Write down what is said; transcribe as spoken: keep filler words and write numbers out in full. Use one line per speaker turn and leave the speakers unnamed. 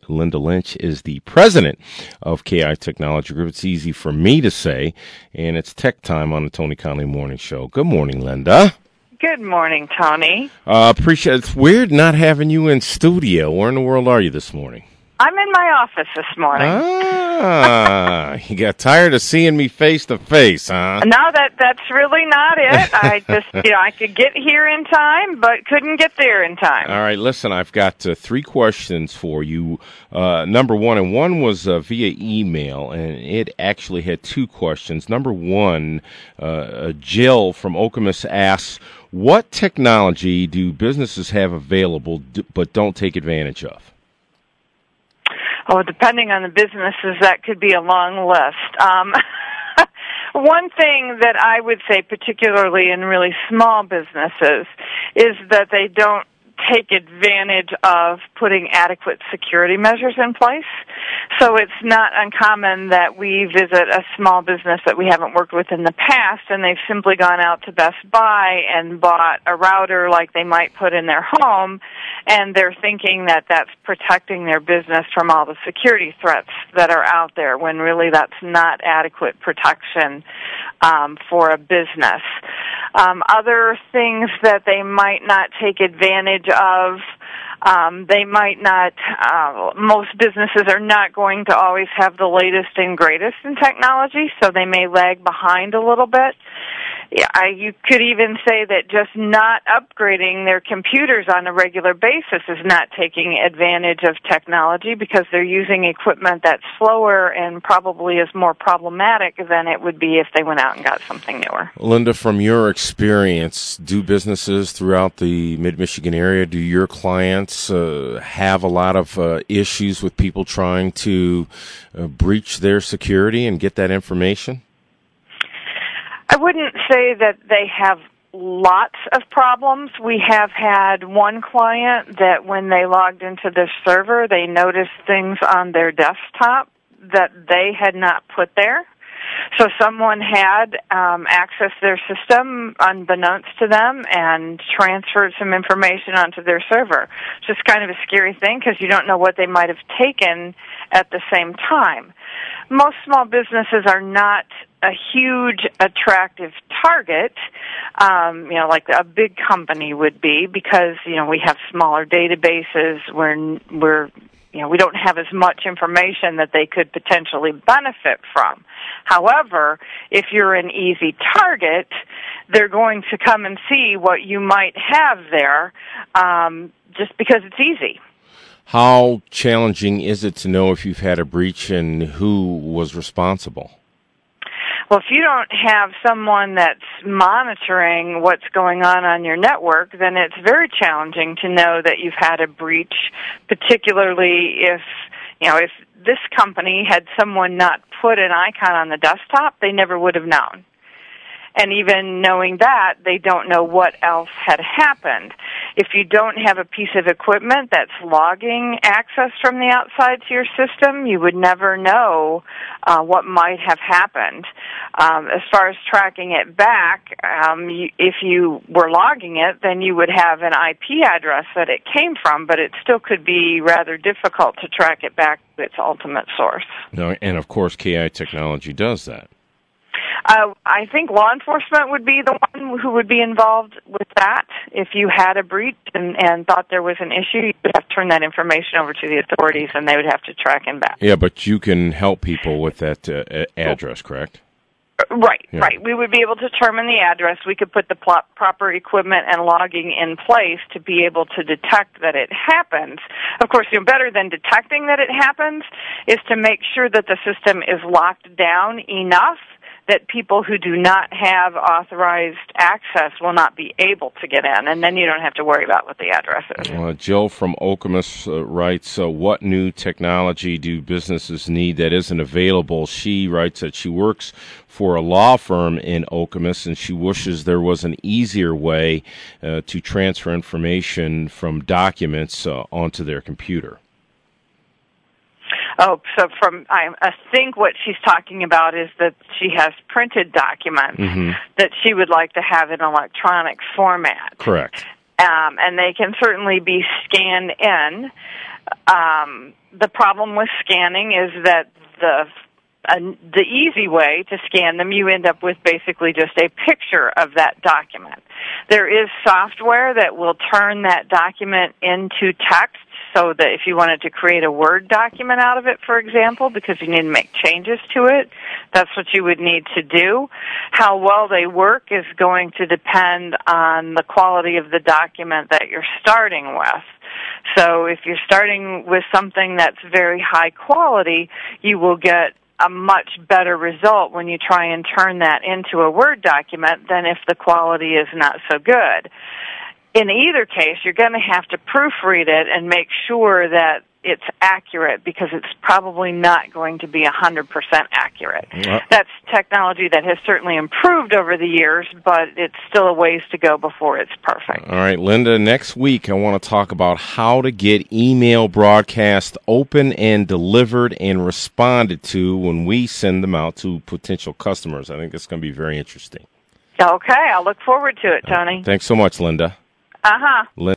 Linda Lynch is the president of K I Technology Group. It's easy for me to say, and it's Tech Time on the Tony Conley Morning Show. Good morning, Linda.
Good morning, Tony.
Uh, appreciate it. It's weird not having you in studio. Where in the world are you this morning?
I'm in my office this morning.
Ah, you got tired of seeing me face to face, huh?
No, that that's really not it. I just, you know, I could get here in time, but couldn't get there in time.
All right, listen, I've got uh, three questions for you. Uh, number one, and one was uh, via email, and it actually had two questions. Number one, uh, Jill from Okemos asks, what technology do businesses have available d- but don't take advantage of?
Oh, depending on the businesses, that could be a long list. Um, one thing that I would say, particularly in really small businesses, is that they don't take advantage of putting adequate security measures in place. So it's not uncommon that we visit a small business that we haven't worked with in the past, and they've simply gone out to Best Buy and bought a router like they might put in their home, and they're thinking that that's protecting their business from all the security threats that are out there, when really that's not adequate protection um, for a business. Um, other things that they might not take advantage of, um, they might not, uh, most businesses are not going to always have the latest and greatest in technology, so they may lag behind a little bit. Yeah, I, you could even say that just not upgrading their computers on a regular basis is not taking advantage of technology, because they're using equipment that's slower and probably is more problematic than it would be if they went out and got something newer.
Linda, from your experience, do businesses throughout the Mid-Michigan area, do your clients uh, have a lot of uh, issues with people trying to uh, breach their security and get that information?
I wouldn't say that they have lots of problems. We have had one client that when they logged into their server, they noticed things on their desktop that they had not put there. So someone had um, accessed their system unbeknownst to them and transferred some information onto their server. It's just kind of a scary thing, because you don't know what they might have taken at the same time. Most small businesses are not a huge, attractive target, um, you know, like a big company would be, because, you know, we have smaller databases, we're, we're, you know, we don't have as much information that they could potentially benefit from. However, if you're an easy target, they're going to come and see what you might have there, um, just because it's easy.
How challenging is it to know if you've had a breach and who was responsible?
Well, if you don't have someone that's monitoring what's going on on your network, then it's very challenging to know that you've had a breach, particularly if, you know, if this company had someone not put an icon on the desktop, they never would have known. And even knowing that, they don't know what else had happened. If you don't have a piece of equipment that's logging access from the outside to your system, you would never know uh, what might have happened. Um, as far as tracking it back, um, you, if you were logging it, then you would have an I P address that it came from, but it still could be rather difficult to track it back to its ultimate source.
No, and of course, K I Technology does that.
Uh, I think law enforcement would be the one who would be involved with that. If you had a breach and, and thought there was an issue, you would have to turn that information over to the authorities, and they would have to track him back.
Yeah, but you can help people with that uh, address, correct?
Right,
yeah.
right. We would be able to determine the address. We could put the pl- proper equipment and logging in place to be able to detect that it happens. Of course, you know, better than detecting that it happens is to make sure that the system is locked down enough that people who do not have authorized access will not be able to get in, and then you don't have to worry about what the address is.
Uh, Jill from Okemos uh, writes, uh, what new technology do businesses need that isn't available? She writes that she works for a law firm in Okemos, and she wishes there was an easier way uh, to transfer information from documents uh, onto their computer.
Oh, so from I, I think what she's talking about is that she has printed documents
mm-hmm.
that she would like to have in electronic format.
Correct.
Um, and they can certainly be scanned in. Um, the problem with scanning is that the uh, the easy way to scan them, you end up with basically just a picture of that document. There is software that will turn that document into text, so that if you wanted to create a Word document out of it, for example, because you need to make changes to it, that's what you would need to do. How well they work is going to depend on the quality of the document that you're starting with. So if you're starting with something that's very high quality, you will get a much better result when you try and turn that into a Word document than if the quality is not so good. In either case, you're going to have to proofread it and make sure that it's accurate, because it's probably not going to be one hundred percent accurate. Well, that's technology that has certainly improved over the years, but it's still a ways to go before it's perfect.
All right, Linda, next week I want to talk about how to get email broadcasts open and delivered and responded to when we send them out to potential customers. I think it's going to be very interesting.
Okay, I'll look forward to it, Tony.
Uh, thanks so much, Linda.
Uh-huh.
Linda